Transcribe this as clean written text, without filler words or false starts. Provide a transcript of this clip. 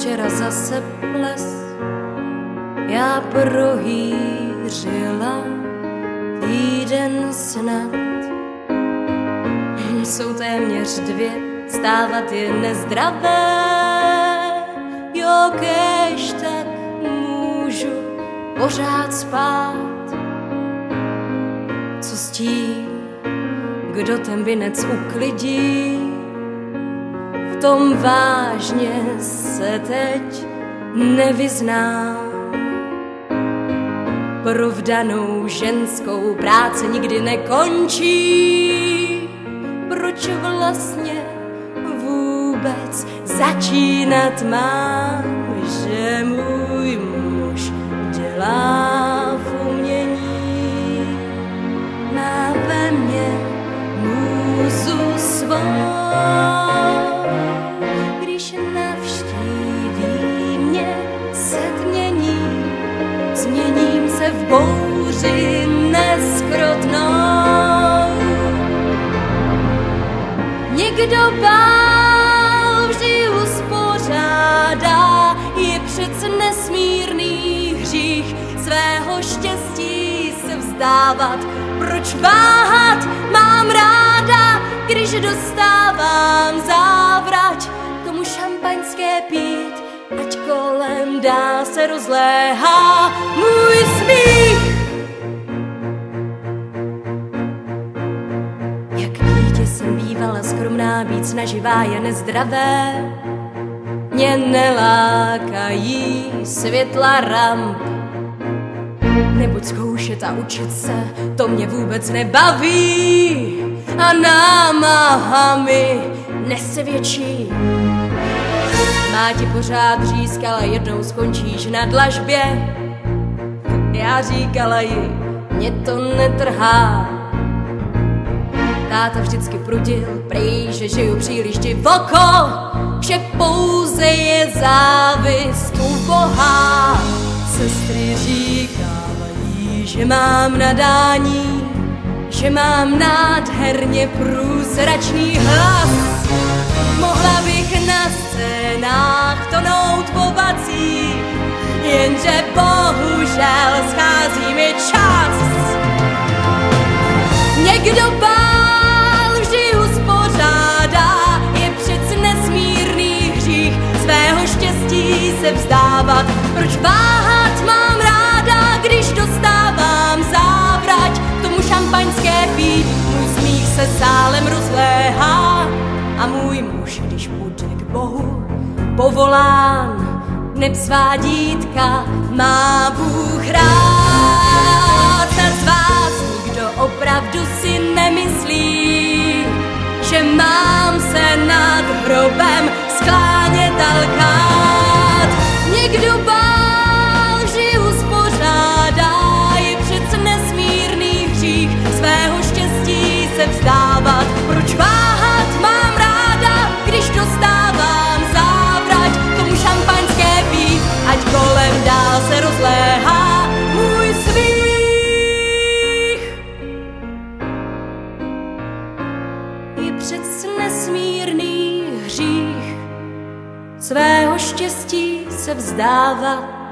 včera zase ples, já prohýřila týden snad. Jsou téměř 2, stávat je nezdravé, jo, kéž tak můžu pořád spát. Co s tím, kdo ten vinec uklidí? V tom vážně se teď nevyznám. Provdanou ženskou práce nikdy nekončí. Proč vlastně vůbec začínat mám, že můj muž dělá v umění, má ve mně můzu svou. Když navštíví mě setmění, změním se v bouři neskrotnou. Někdo bál vždy uspořádá, je přece nesmírný hřích svého štěstí se vzdávat. Proč váhat, mám ráda, když dostávám závrať, tomu šampaňské pít, ať kolem dál se rozléhá můj smích. Jak dítě jsem bývala skromná, být snaživá je nezdravé. Mě nelákají světla ramp, neboť zkoušet a učit se, to mě vůbec nebaví. A námaha mi nesvědčí. Má ti pořád řískala, jednou skončíš na dlažbě. Já říkala jí, mě to netrhá. Táta vždycky prudil, prý, že žiju příliš divoko, že pouze je závist ubohá. Sestry říkávají, že mám nadání, že mám nádherně průzračný hlas. Mohla bych na scénách tonout po vacích, jenže bohužel schází mi čas. Někdo bál vždy uspořádá, je přece nesmírný hřích svého štěstí se vzdávat. Proč váhat, mám ráda, když dostávám závrať, k tomu šampaňské pít, můj smích se sálem rozléhá. A můj muž, když bude k Bohu povolán, neb svá dítka má Bůh rád. A z vás nikdo opravdu si nemyslí, že mám se nad hrobem sklánět a lkát. Někdo bál vždy uspořádá, je přece nesmírný hřích svého štěstí se vzdávat. Proč váhat, mám ráda, když dostávám závrať, tomu šampaňské pít, ať kolem dál se rozléhá můj smích. Je přece nesmírný hřích svého štěstí se vzdávat.